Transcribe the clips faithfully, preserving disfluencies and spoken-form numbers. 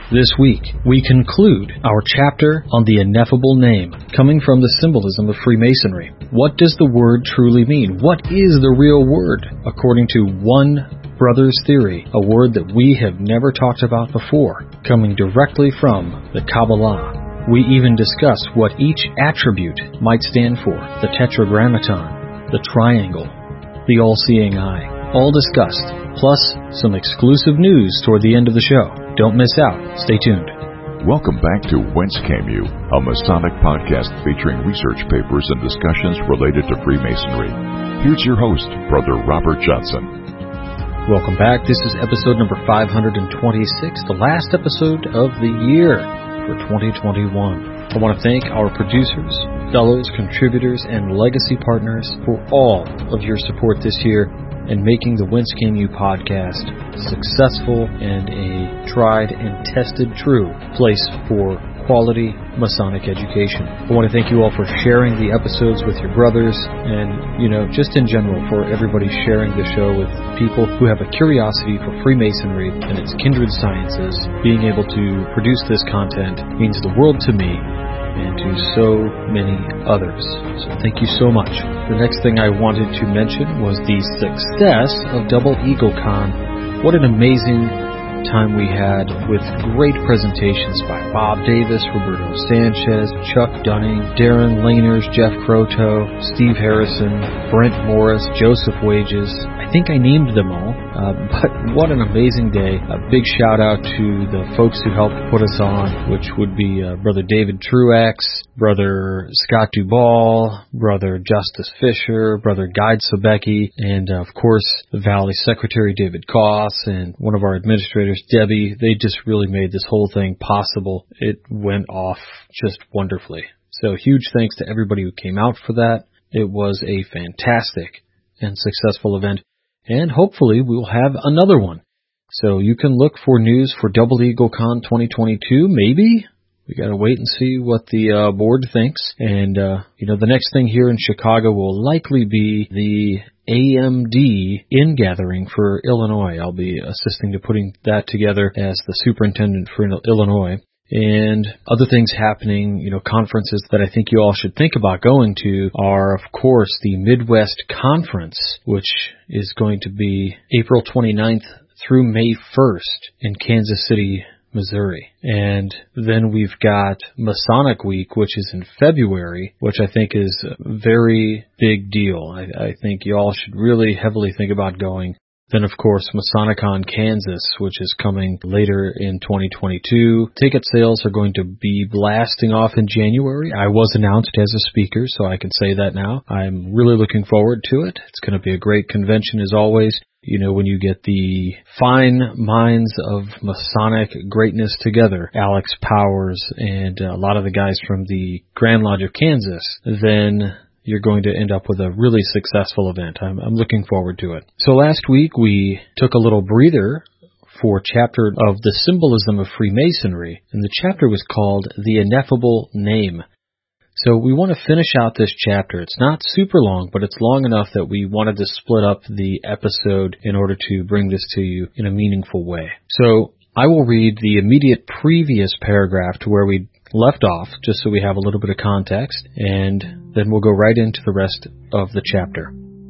This week, we conclude our chapter on the ineffable name, coming from the symbolism of Freemasonry. What does the word truly mean? What is the real word? According to one brother's theory, a word that we have never talked about before, coming directly from the Kabbalah. We even discuss what each attribute might stand for: the tetragrammaton, the triangle, the all-seeing eye. All discussed, plus some exclusive news toward the end of the show. Don't miss out. Stay tuned. Welcome back to Whence Came You, a Masonic podcast featuring research papers and discussions related to Freemasonry. Here's your host, Brother Robert Johnson. Welcome back. This is episode number five hundred twenty-six, the last episode of the year for twenty twenty-one. I want to thank our producers, fellows, contributors, and legacy partners for all of your support this year and making the Whence Came You podcast successful and a tried and tested true place for quality Masonic education. I want to thank you all for sharing the episodes with your brothers and, you know, just in general for everybody sharing the show with people who have a curiosity for Freemasonry and its kindred sciences. Being able to produce this content means the world to me and to so many others. So thank you so much. The next thing I wanted to mention was the success of Double Eagle Con. What an amazing time we had with great presentations by Bob Davis, Roberto Sanchez, Chuck Dunning, Darren Laners, Jeff Croto, Steve Harrison, Brent Morris, Joseph Wages. I think I named them all, uh, but what an amazing day. A big shout out to the folks who helped put us on, which would be uh, Brother David Truax, Brother Scott Duvall, Brother Justice Fisher, Brother Guide Sobecki, and uh, of course the Valley Secretary David Koss and one of our administrators, Debbie. They just really made this whole thing possible. It went off just wonderfully. So huge thanks to everybody who came out for that. It was a fantastic and successful event, and hopefully we will have another one. So you can look for news for Double Eagle Con twenty twenty-two, maybe. We got to wait and see what the uh, board thinks. And, uh, you know, the next thing here in Chicago will likely be the A M D in-gathering for Illinois. I'll be assisting to putting that together as the superintendent for Illinois. And other things happening, you know, conferences that I think you all should think about going to are, of course, the Midwest Conference, which is going to be April twenty-ninth through May first in Kansas City, Missouri. And then we've got Masonic Week, which is in February, which I think is a very big deal. I, I think you all should really heavily think about going. Then, of course, Masonicon Kansas, which is coming later in twenty twenty-two. Ticket sales are going to be blasting off in January. I was announced as a speaker, so I can say that now. I'm really looking forward to it. It's going to be a great convention as always. You know, when you get the fine minds of Masonic greatness together, Alex Powers and a lot of the guys from the Grand Lodge of Kansas, then you're going to end up with a really successful event. I'm, I'm looking forward to it. So last week we took a little breather for chapter of the symbolism of Freemasonry, and the chapter was called The Ineffable Name. So we want to finish out this chapter. It's not super long, but it's long enough that we wanted to split up the episode in order to bring this to you in a meaningful way. So I will read the immediate previous paragraph to where we left off, just so we have a little bit of context, and then we'll go right into the rest of the chapter.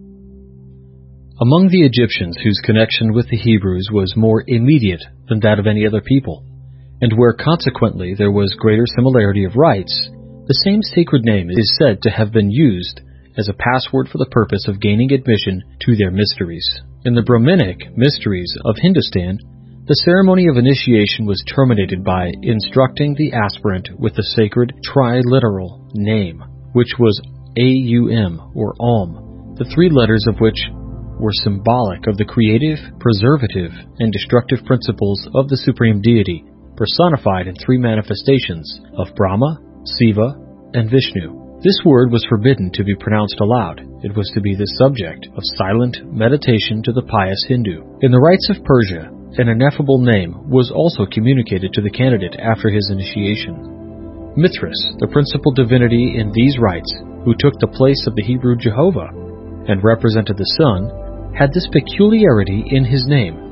Among the Egyptians whose connection with the Hebrews was more immediate than that of any other people, and where consequently there was greater similarity of rites, the same sacred name is said to have been used as a password for the purpose of gaining admission to their mysteries. In the Brahminic mysteries of Hindustan, the ceremony of initiation was terminated by instructing the aspirant with the sacred triliteral name, which was A U M, or Om, the three letters of which were symbolic of the creative, preservative, and destructive principles of the Supreme Deity, personified in three manifestations of Brahma, Siva, and Vishnu. This word was forbidden to be pronounced aloud. It was to be the subject of silent meditation to the pious Hindu. In the rites of Persia, an ineffable name was also communicated to the candidate after his initiation. Mithras, the principal divinity in these rites, who took the place of the Hebrew Jehovah and represented the sun, had this peculiarity in his name.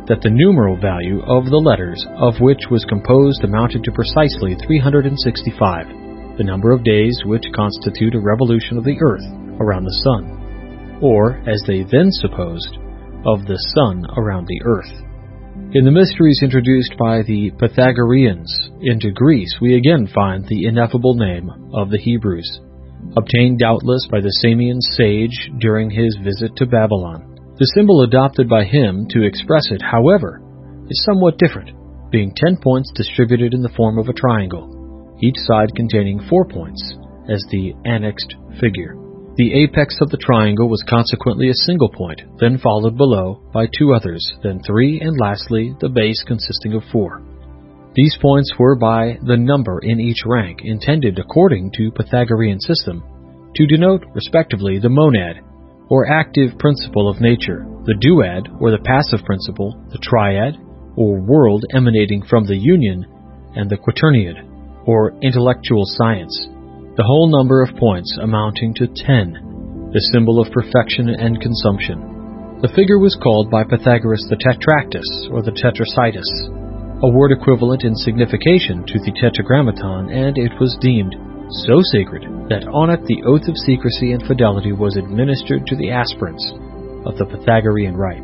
that the numeral value of the letters of which was composed amounted to precisely three hundred sixty-five, the number of days which constitute a revolution of the earth around the sun, or, as they then supposed, of the sun around the earth. In the mysteries introduced by the Pythagoreans into Greece, we again find the ineffable name of the Hebrews, obtained doubtless by the Samian sage during his visit to Babylon. The symbol adopted by him to express it, however, is somewhat different, being ten points distributed in the form of a triangle, each side containing four points, as the annexed figure. The apex of the triangle was consequently a single point, then followed below by two others, then three, and lastly the base consisting of four. These points were by the number in each rank, intended, according to Pythagorean system, to denote, respectively, the monad, or active principle of nature, the duad, or the passive principle, the triad, or world emanating from the union, and the quaterniad, or intellectual science, the whole number of points amounting to ten, the symbol of perfection and consumption. The figure was called by Pythagoras the tetractys, or the tetracytus, a word equivalent in signification to the tetragrammaton, and it was deemed so sacred that on it the oath of secrecy and fidelity was administered to the aspirants of the Pythagorean rites.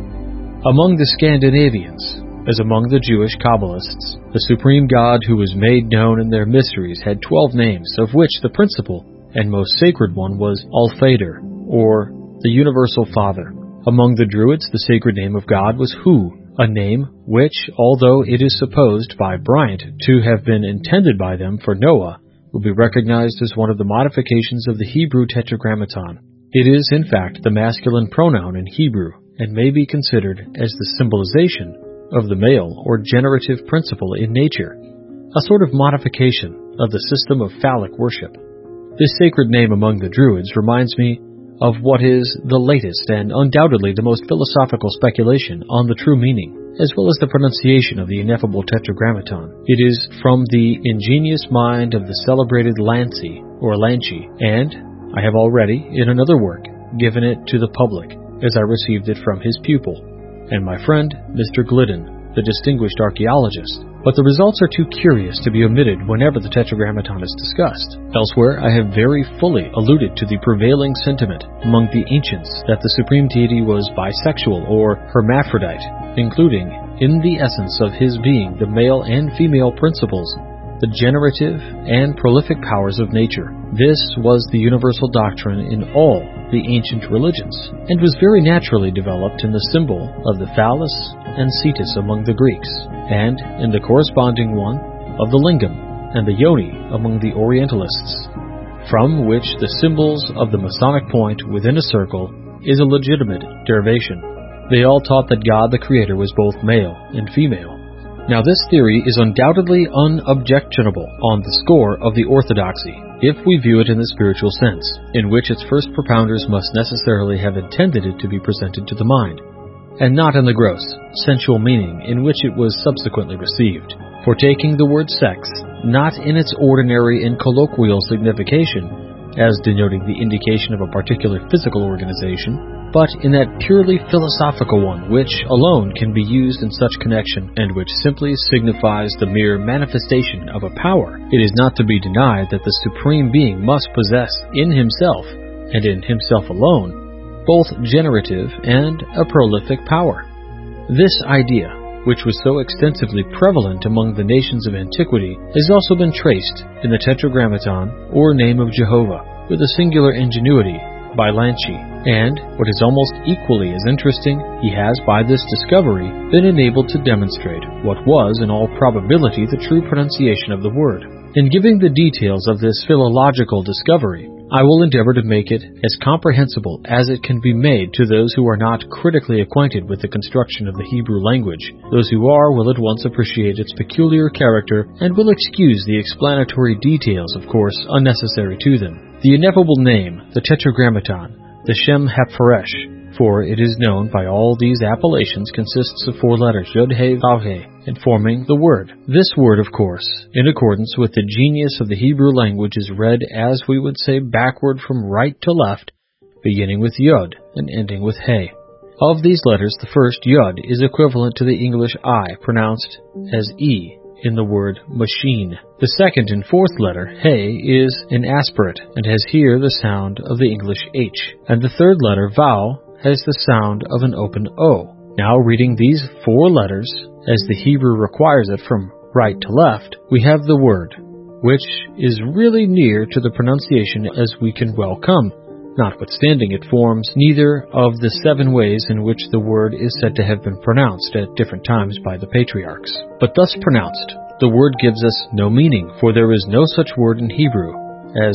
Among the Scandinavians, as among the Jewish Kabbalists, the supreme God who was made known in their mysteries had twelve names, of which the principal and most sacred one was Alfader, or the Universal Father. Among the Druids, the sacred name of God was Hu, a name which, although it is supposed by Bryant to have been intended by them for Noah, will be recognized as one of the modifications of the Hebrew tetragrammaton. It is, in fact, the masculine pronoun in Hebrew, and may be considered as the symbolization of the male or generative principle in nature, a sort of modification of the system of phallic worship. This sacred name among the Druids reminds me of what is the latest and undoubtedly the most philosophical speculation on the true meaning, as well as the pronunciation of the ineffable tetragrammaton. It is from the ingenious mind of the celebrated Lancy, or Lanchi, and I have already, in another work, given it to the public, as I received it from his pupil, and my friend, Mister Glidden, the distinguished archaeologist, but the results are too curious to be omitted whenever the tetragrammaton is discussed. Elsewhere, I have very fully alluded to the prevailing sentiment among the ancients that the supreme deity was bisexual or hermaphrodite, including, in the essence of his being, the male and female principles, the generative and prolific powers of nature. This was the universal doctrine in all the ancient religions, and was very naturally developed in the symbol of the phallus and cetus among the Greeks, and in the corresponding one of the lingam and the yoni among the Orientalists, from which the symbols of the Masonic point within a circle is a legitimate derivation. They all taught that God the Creator was both male and female. Now this theory is undoubtedly unobjectionable on the score of the orthodoxy, if we view it in the spiritual sense, in which its first propounders must necessarily have intended it to be presented to the mind, and not in the gross, sensual meaning in which it was subsequently received. For taking the word sex, not in its ordinary and colloquial signification, as denoting the indication of a particular physical organization, but in that purely philosophical one which alone can be used in such connection, and which simply signifies the mere manifestation of a power, it is not to be denied that the Supreme Being must possess in himself, and in himself alone, both generative and a prolific power. This idea, which was so extensively prevalent among the nations of antiquity, has also been traced in the Tetragrammaton, or name of Jehovah, with a singular ingenuity, by Lanchi, and, what is almost equally as interesting, he has, by this discovery, been enabled to demonstrate what was, in all probability, the true pronunciation of the word. In giving the details of this philological discovery, I will endeavor to make it as comprehensible as it can be made to those who are not critically acquainted with the construction of the Hebrew language. Those who are will at once appreciate its peculiar character and will excuse the explanatory details, of course, unnecessary to them. The ineffable name, the Tetragrammaton, the Shem HaPharesh, for it is known by all these appellations, consists of four letters, Yod-He-Vav-He, and forming the word. This word, of course, in accordance with the genius of the Hebrew language, is read, as we would say, backward from right to left, beginning with Yod and ending with He. Of these letters, the first, Yud, is equivalent to the English I, pronounced as E in the word machine. The second and fourth letter, He, is an aspirate and has here the sound of the English H. And the third letter, Vau, has the sound of an open O. Now, reading these four letters, as the Hebrew requires it from right to left, we have the word, which is really near to the pronunciation as we can well come, notwithstanding it forms neither of the seven ways in which the word is said to have been pronounced at different times by the patriarchs. But thus pronounced, the word gives us no meaning, for there is no such word in Hebrew as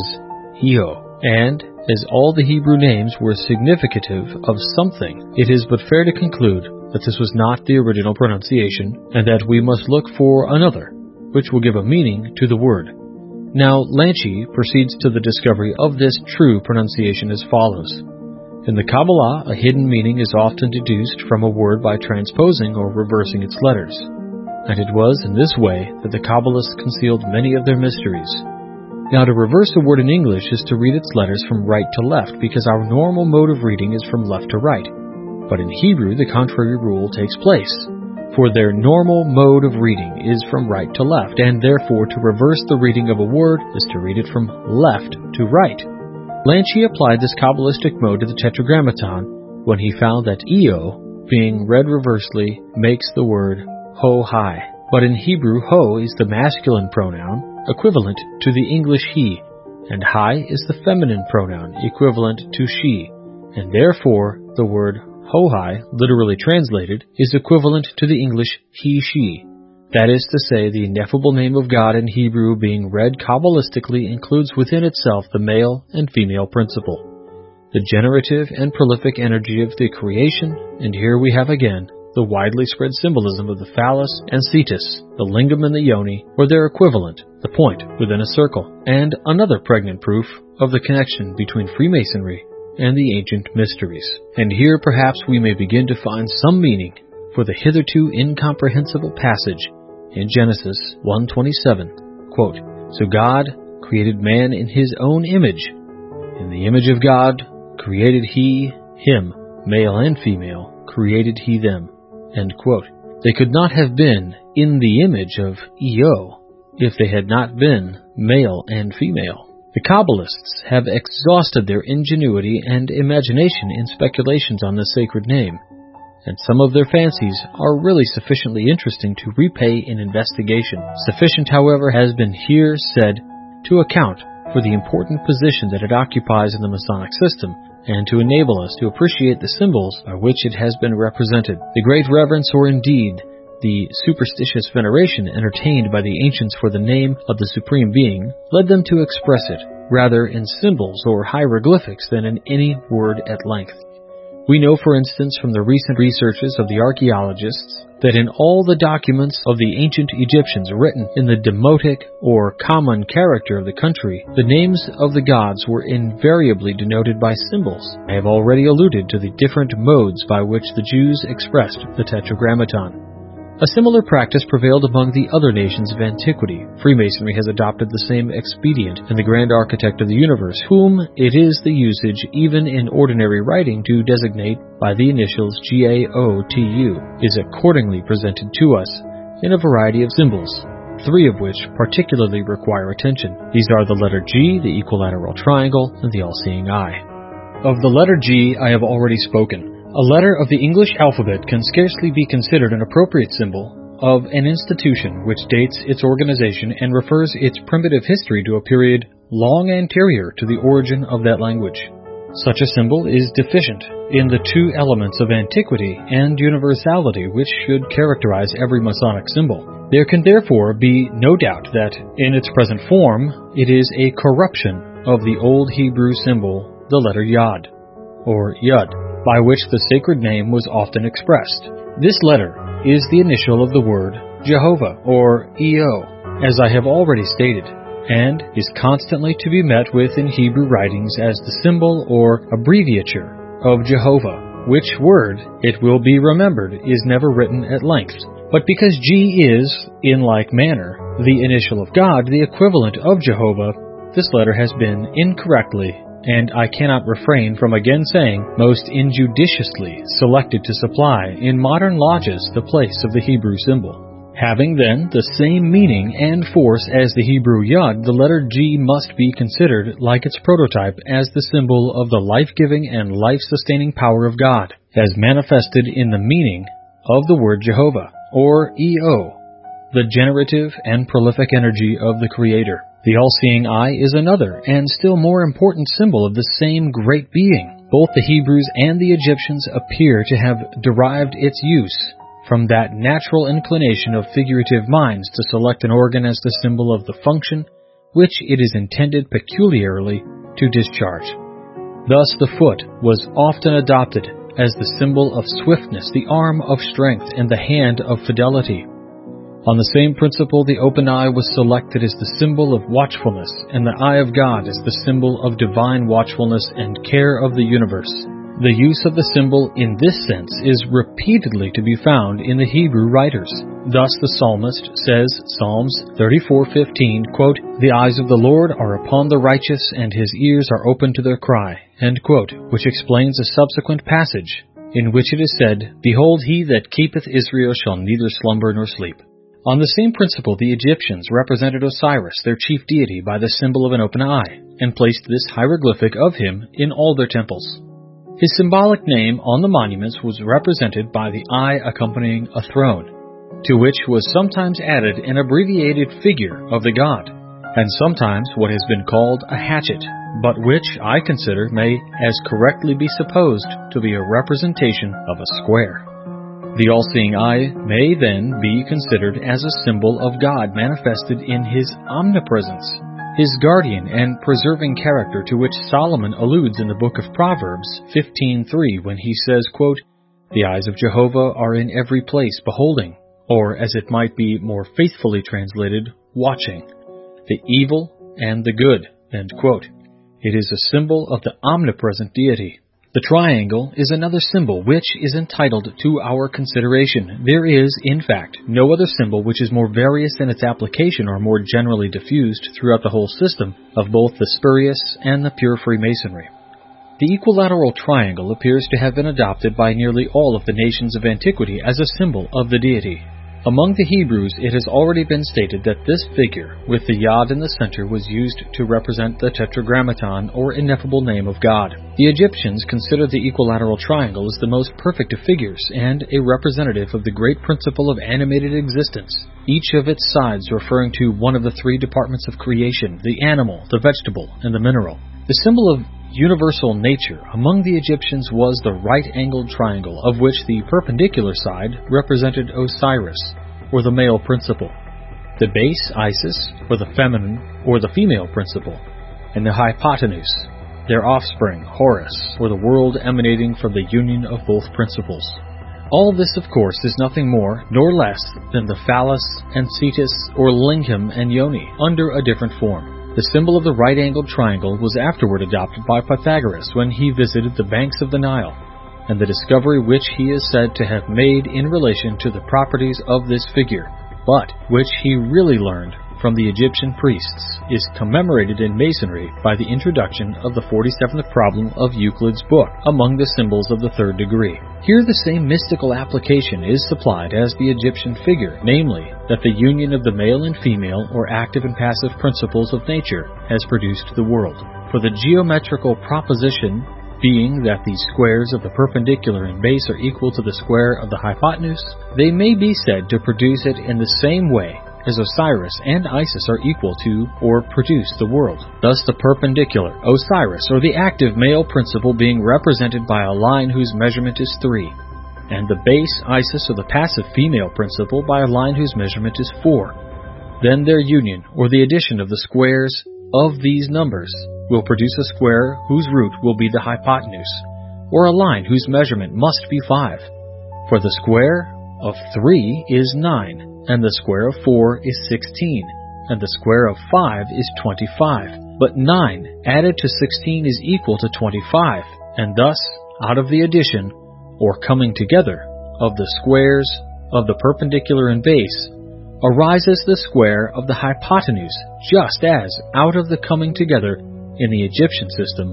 Eo. And as all the Hebrew names were significative of something, it is but fair to conclude that this was not the original pronunciation, and that we must look for another, which will give a meaning to the word. Now, Lanchi proceeds to the discovery of this true pronunciation as follows. In the Kabbalah, a hidden meaning is often deduced from a word by transposing or reversing its letters. And it was in this way that the Kabbalists concealed many of their mysteries. Now, to reverse a word in English is to read its letters from right to left, because our normal mode of reading is from left to right. But in Hebrew, the contrary rule takes place. For their normal mode of reading is from right to left, and therefore to reverse the reading of a word is to read it from left to right. Lanchi applied this Kabbalistic mode to the Tetragrammaton when he found that Eo, being read reversely, makes the word Ho-Hai. But in Hebrew, Ho is the masculine pronoun, equivalent to the English he, and Hai is the feminine pronoun, equivalent to she, and therefore the word Ho-Hai, literally translated, is equivalent to the English he-she. That is to say, the ineffable name of God in Hebrew being read Kabbalistically includes within itself the male and female principle, the generative and prolific energy of the creation, and here we have again the widely spread symbolism of the phallus and cetus, the lingam and the yoni, or their equivalent, the point within a circle, and another pregnant proof of the connection between Freemasonry and the ancient mysteries. And here perhaps we may begin to find some meaning for the hitherto incomprehensible passage in Genesis one twenty-seven, quote, So God created man in his own image. In the image of God created he him, male and female, created he them. End quote. They could not have been in the image of Eo if they had not been male and female. The Kabbalists have exhausted their ingenuity and imagination in speculations on the sacred name, and some of their fancies are really sufficiently interesting to repay an investigation. Sufficient, however, has been here said to account for the important position that it occupies in the Masonic system, and to enable us to appreciate the symbols by which it has been represented. The great reverence, or indeed the superstitious veneration entertained by the ancients for the name of the Supreme Being, led them to express it rather in symbols or hieroglyphics than in any word at length. We know, for instance, from the recent researches of the archaeologists, that in all the documents of the ancient Egyptians written in the demotic or common character of the country, the names of the gods were invariably denoted by symbols. I have already alluded to the different modes by which the Jews expressed the Tetragrammaton. A similar practice prevailed among the other nations of antiquity. Freemasonry has adopted the same expedient, and the grand architect of the universe, whom it is the usage even in ordinary writing to designate by the initials G A O T U, is accordingly presented to us in a variety of symbols, three of which particularly require attention. These are the letter G, the equilateral triangle, and the all-seeing eye. Of the letter G I have already spoken. A letter of the English alphabet can scarcely be considered an appropriate symbol of an institution which dates its organization and refers its primitive history to a period long anterior to the origin of that language. Such a symbol is deficient in the two elements of antiquity and universality which should characterize every Masonic symbol. There can therefore be no doubt that, in its present form, it is a corruption of the old Hebrew symbol, the letter Yod, or Yud, by which the sacred name was often expressed. This letter is the initial of the word Jehovah, or Eo, as I have already stated, and is constantly to be met with in Hebrew writings as the symbol or abbreviature of Jehovah, which word, it will be remembered, is never written at length. But because G is, in like manner, the initial of God, the equivalent of Jehovah, this letter has been incorrectly and I cannot refrain from again saying, most injudiciously selected to supply in modern lodges the place of the Hebrew symbol. Having then the same meaning and force as the Hebrew Yod, the letter G must be considered, like its prototype, as the symbol of the life-giving and life-sustaining power of God, as manifested in the meaning of the word Jehovah, or E O, the generative and prolific energy of the Creator. The all-seeing eye is another, and still more important symbol of the same great being. Both the Hebrews and the Egyptians appear to have derived its use from that natural inclination of figurative minds to select an organ as the symbol of the function which it is intended peculiarly to discharge. Thus the foot was often adopted as the symbol of swiftness, the arm of strength, and the hand of fidelity. On the same principle, the open eye was selected as the symbol of watchfulness, and the eye of God as the symbol of divine watchfulness and care of the universe. The use of the symbol in this sense is repeatedly to be found in the Hebrew writers. Thus the psalmist says, Psalms thirty-four fifteen, quote, "The eyes of the Lord are upon the righteous, and his ears are open to their cry," end quote, which explains a subsequent passage in which it is said, "Behold, he that keepeth Israel shall neither slumber nor sleep." On the same principle, the Egyptians represented Osiris, their chief deity, by the symbol of an open eye, and placed this hieroglyphic of him in all their temples. His symbolic name on the monuments was represented by the eye accompanying a throne, to which was sometimes added an abbreviated figure of the god, and sometimes what has been called a hatchet, but which I consider may as correctly be supposed to be a representation of a square. The all-seeing eye may then be considered as a symbol of God manifested in his omnipresence, his guardian and preserving character, to which Solomon alludes in the book of Proverbs fifteen three when he says, quote, "The eyes of Jehovah are in every place beholding," or as it might be more faithfully translated, watching, "the evil and the good," end quote. It is a symbol of the omnipresent deity. The triangle is another symbol which is entitled to our consideration. There is, in fact, no other symbol which is more various in its application or more generally diffused throughout the whole system of both the spurious and the pure Freemasonry. The equilateral triangle appears to have been adopted by nearly all of the nations of antiquity as a symbol of the deity. Among the Hebrews, it has already been stated that this figure, with the Yod in the center, was used to represent the Tetragrammaton, or ineffable name of God. The Egyptians considered the equilateral triangle as the most perfect of figures, and a representative of the great principle of animated existence, each of its sides referring to one of the three departments of creation, the animal, the vegetable, and the mineral. The symbol of universal nature among the Egyptians was the right-angled triangle, of which the perpendicular side represented Osiris, or the male principle, the base Isis, or the feminine or the female principle, and the hypotenuse, their offspring Horus, or the world emanating from the union of both principles. All this, of course, is nothing more nor less than the phallus and cetus, or lingam and yoni, under a different form. The symbol of the right-angled triangle was afterward adopted by Pythagoras when he visited the banks of the Nile, and the discovery which he is said to have made in relation to the properties of this figure, but which he really learned from the Egyptian priests, is commemorated in Masonry by the introduction of the forty-seventh problem of Euclid's book among the symbols of the third degree. Here the same mystical application is supplied as the Egyptian figure, namely, that the union of the male and female, or active and passive principles of nature, has produced the world. For the geometrical proposition being that the squares of the perpendicular and base are equal to the square of the hypotenuse, they may be said to produce it in the same way as Osiris and Isis are equal to or produce the world. Thus the perpendicular, Osiris, or the active male principle, being represented by a line whose measurement is three, and the base Isis, or the passive female principle, by a line whose measurement is four. Then their union, or the addition of the squares of these numbers, will produce a square whose root will be the hypotenuse, or a line whose measurement must be five. For the square of three is nine, and the square of four is sixteen, and the square of five is twenty-five. But nine added to sixteen is equal to twenty-five, and thus, out of the addition, or coming together, of the squares of the perpendicular and base, arises the square of the hypotenuse, just as, out of the coming together, in the Egyptian system,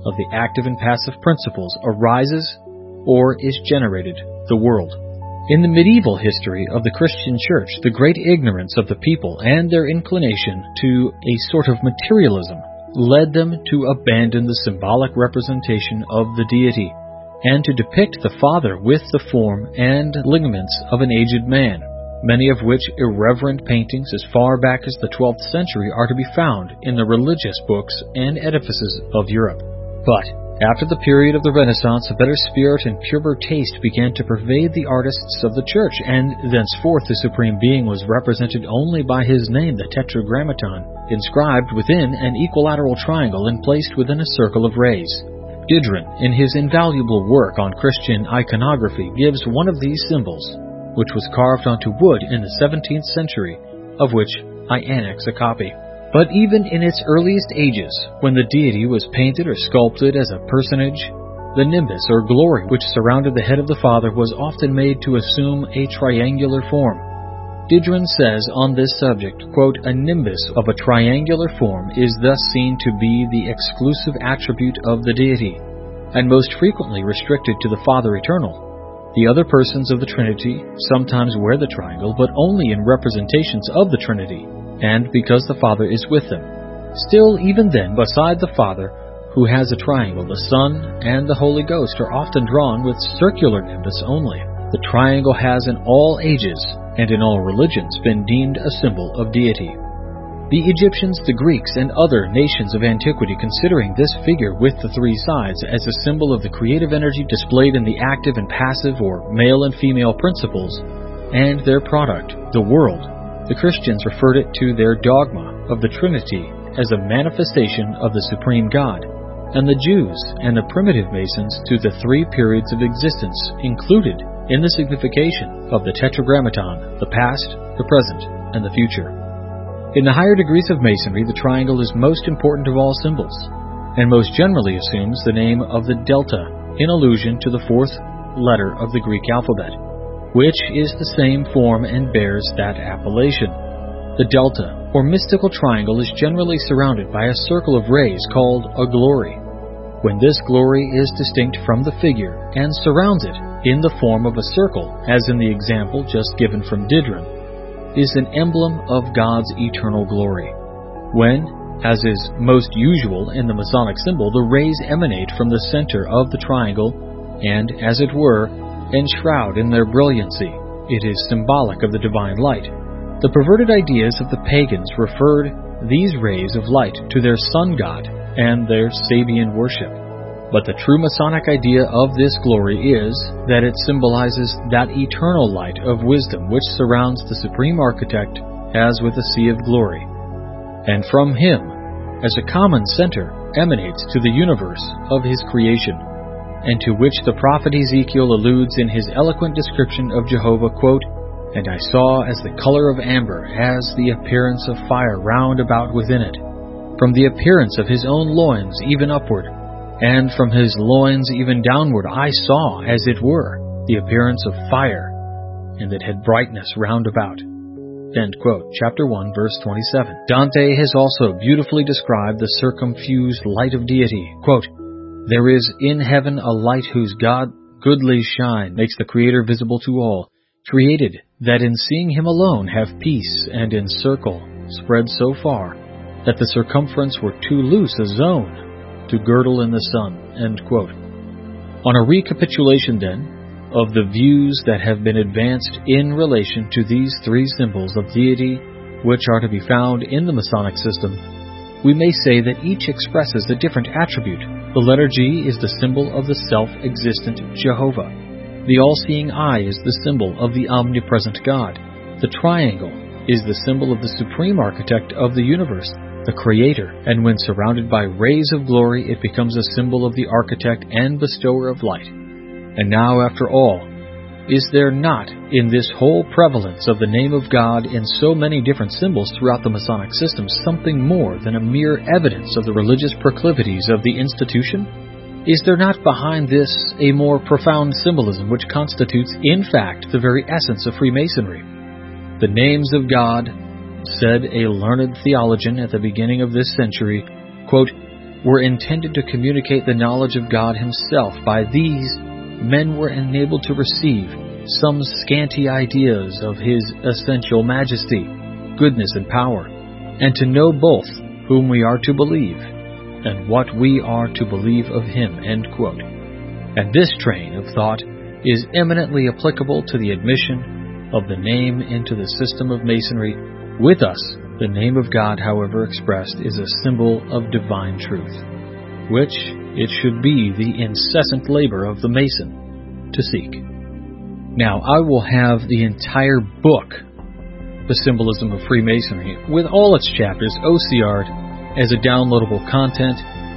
of the active and passive principles arises or is generated the world. In the medieval history of the Christian Church, the great ignorance of the people and their inclination to a sort of materialism led them to abandon the symbolic representation of the deity and to depict the Father with the form and lineaments of an aged man, many of which irreverent paintings as far back as the twelfth century are to be found in the religious books and edifices of Europe. But after the period of the Renaissance, a better spirit and purer taste began to pervade the artists of the Church, and thenceforth the Supreme Being was represented only by his name, the Tetragrammaton, inscribed within an equilateral triangle and placed within a circle of rays. Didron, in his invaluable work on Christian iconography, gives one of these symbols, which was carved onto wood in the seventeenth century, of which I annex a copy. But even in its earliest ages, when the deity was painted or sculpted as a personage, the nimbus or glory which surrounded the head of the Father was often made to assume a triangular form. Didron says on this subject, quote, "A nimbus of a triangular form is thus seen to be the exclusive attribute of the deity, and most frequently restricted to the Father Eternal. The other persons of the Trinity sometimes wear the triangle, but only in representations of the Trinity, and because the Father is with them. Still, even then, beside the Father, who has a triangle, the Son and the Holy Ghost are often drawn with circular nimbus only. The triangle has in all ages and in all religions been deemed a symbol of deity. The Egyptians, the Greeks, and other nations of antiquity considering this figure with the three sides as a symbol of the creative energy displayed in the active and passive or male and female principles and their product, the world. The Christians referred it to their dogma of the Trinity as a manifestation of the Supreme God, and the Jews and the primitive Masons to the three periods of existence included in the signification of the Tetragrammaton, the past, the present, and the future. In the higher degrees of Masonry, the triangle is most important of all symbols, and most generally assumes the name of the delta, in allusion to the fourth letter of the Greek alphabet, which is the same form and bears that appellation. The delta, or mystical triangle, is generally surrounded by a circle of rays called a glory. When this glory is distinct from the figure and surrounds it in the form of a circle, as in the example just given from Didron, is an emblem of God's eternal glory. When, as is most usual in the Masonic symbol, the rays emanate from the center of the triangle and, as it were, enshroud in their brilliancy, it is symbolic of the divine light. The perverted ideas of the pagans referred these rays of light to their sun god and their Sabian worship. But the true Masonic idea of this glory is that it symbolizes that eternal light of wisdom which surrounds the Supreme Architect as with a sea of glory, and from him, as a common center, emanates to the universe of his creation, and to which the prophet Ezekiel alludes in his eloquent description of Jehovah, quote, "And I saw as the color of amber, as the appearance of fire round about within it, from the appearance of his own loins even upward, and from his loins even downward I saw, as it were, the appearance of fire, and it had brightness round about." End quote. Chapter one, verse twenty-seven. Dante has also beautifully described the circumfused light of deity, quote, "There is in heaven a light whose God goodly shine makes the Creator visible to all, created that in seeing him alone have peace, and in circle spread so far that the circumference were too loose a zone to girdle in the sun." End quote. On a recapitulation, then, of the views that have been advanced in relation to these three symbols of deity which are to be found in the Masonic system, we may say that each expresses a different attribute. The letter G is the symbol of the self-existent Jehovah. The all-seeing eye is the symbol of the omnipresent God. The triangle is the symbol of the Supreme Architect of the universe, the Creator, and when surrounded by rays of glory, it becomes a symbol of the Architect and Bestower of light. And now, after all, is there not, in this whole prevalence of the name of God in so many different symbols throughout the Masonic system, something more than a mere evidence of the religious proclivities of the institution? Is there not behind this a more profound symbolism which constitutes, in fact, the very essence of Freemasonry? The names of God, said a learned theologian at the beginning of this century, quote, were intended to communicate the knowledge of God Himself. By these, men were enabled to receive some scanty ideas of His essential majesty, goodness, and power, and to know both whom we are to believe and what we are to believe of Him." End quote. And this train of thought is eminently applicable to the admission of the name into the system of Masonry. With us, the name of God, however expressed, is a symbol of divine truth, which it should be the incessant labor of the Mason to seek. Now, I will have the entire book, The Symbolism of Freemasonry, with all its chapters O C R'd as a downloadable content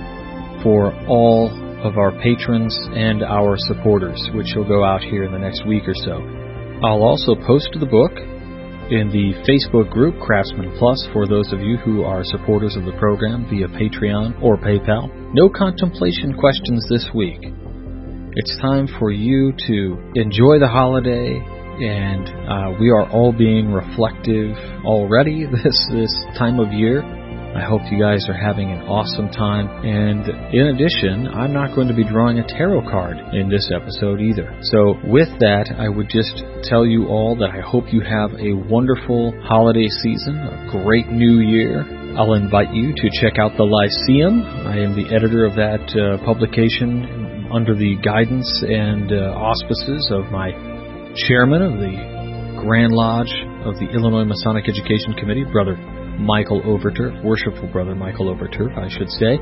for all of our patrons and our supporters, which will go out here in the next week or so. I'll also post the book in the Facebook group Craftsman Plus for those of you who are supporters of the program via Patreon or PayPal. No contemplation questions this week. It's time for you to enjoy the holiday, and uh, we are all being reflective already this this time of year. I hope you guys are having an awesome time, and in addition, I'm not going to be drawing a tarot card in this episode either. So with that, I would just tell you all that I hope you have a wonderful holiday season, a great new year. I'll invite you to check out the Lyceum. I am the editor of that uh, publication under the guidance and uh, auspices of my chairman of the Grand Lodge of the Illinois Masonic Education Committee, Brother Michael Overturf, Worshipful Brother Michael Overturf, I should say.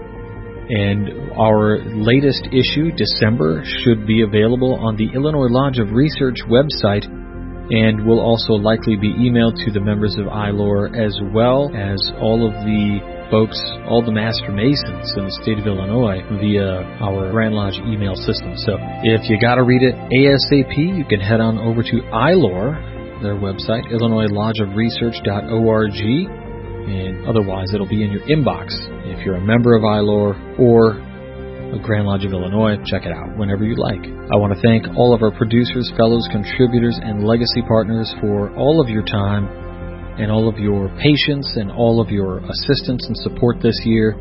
And our latest issue, December, should be available on the Illinois Lodge of Research website, and will also likely be emailed to the members of I L O R, as well as all of the folks, all the Master Masons in the state of Illinois via our Grand Lodge email system. So if you got to read it ASAP, you can head on over to I L O R, their website, Illinois Lodge of Research dot org, and otherwise it'll be in your inbox. If you're a member of I L O R or a Grand Lodge of Illinois, check it out whenever you like. I want to thank all of our producers, fellows, contributors, and legacy partners for all of your time and all of your patience and all of your assistance and support this year.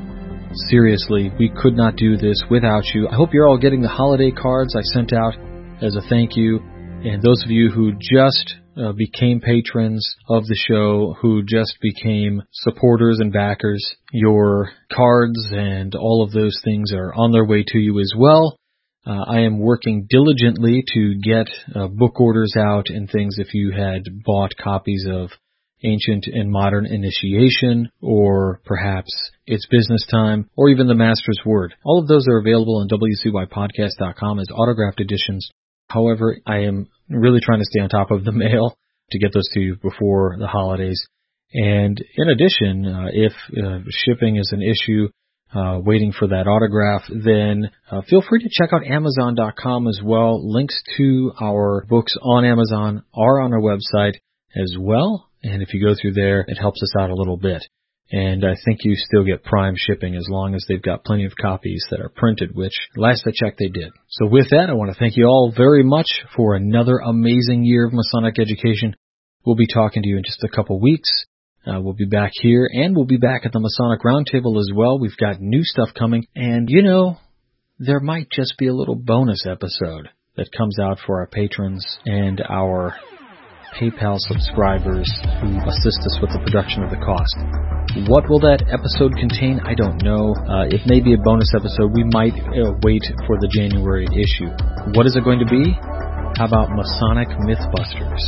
Seriously, we could not do this without you. I hope you're all getting the holiday cards I sent out as a thank you. And those of you who just uh, became patrons of the show, who just became supporters and backers, your cards and all of those things are on their way to you as well. Uh, I am working diligently to get uh, book orders out and things if you had bought copies of Ancient and Modern Initiation, or perhaps It's Business Time, or even The Master's Word. All of those are available on W C Y podcast dot com as autographed editions. However, I am really trying to stay on top of the mail to get those to you before the holidays. And in addition, uh, if uh, shipping is an issue, Uh, waiting for that autograph, then uh, feel free to check out Amazon dot com as well. Links to our books on Amazon are on our website as well. And if you go through there, it helps us out a little bit. And I think you still get prime shipping as long as they've got plenty of copies that are printed, which last I checked they did. So with that, I want to thank you all very much for another amazing year of Masonic education. We'll be talking to you in just a couple weeks. Uh, we'll be back here, and we'll be back at the Masonic Roundtable as well. We've got new stuff coming, and, you know, there might just be a little bonus episode that comes out for our patrons and our PayPal subscribers who assist us with the production of the cost. What will that episode contain? I don't know. Uh, it may be a bonus episode. We might uh, wait for the January issue. What is it going to be? How about Masonic Mythbusters?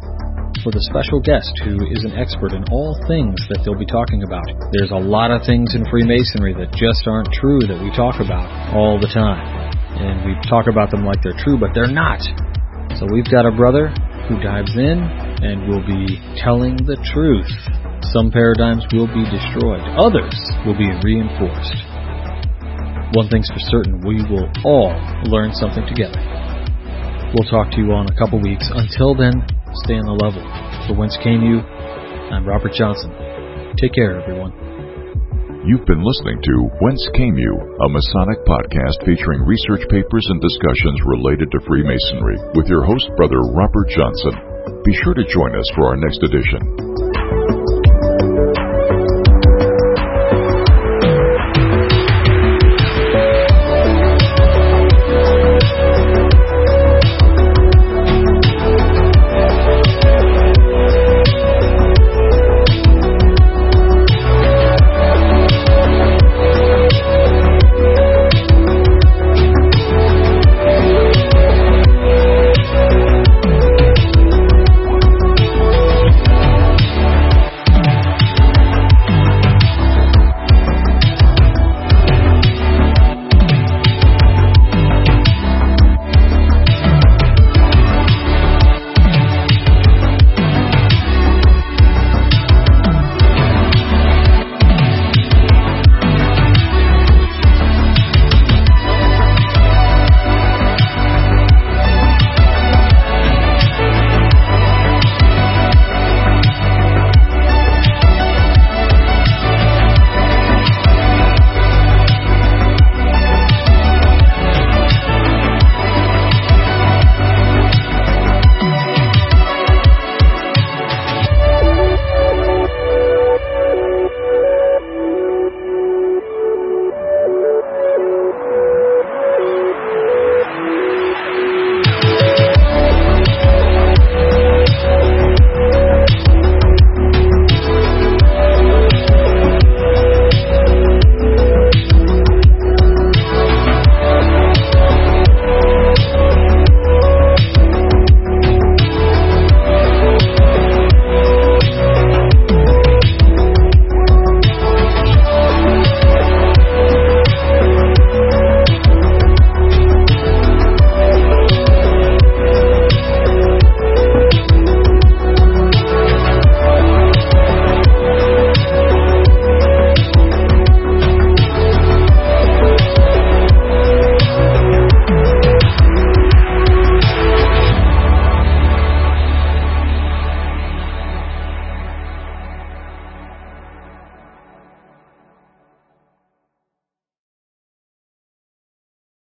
With a special guest who is an expert in all things that they'll be talking about. There's a lot of things in Freemasonry that just aren't true that we talk about all the time. And we talk about them like they're true, but they're not. So we've got a brother who dives in and will be telling the truth. Some paradigms will be destroyed. Others will be reinforced. One thing's for certain, we will all learn something together. We'll talk to you on a couple weeks. Until then, stay on the level. For Whence Came You, I'm Robert Johnson. Take care, everyone. You've been listening to Whence Came You, a Masonic podcast featuring research papers and discussions related to Freemasonry with your host, Brother Robert Johnson. Be sure to join us for our next edition.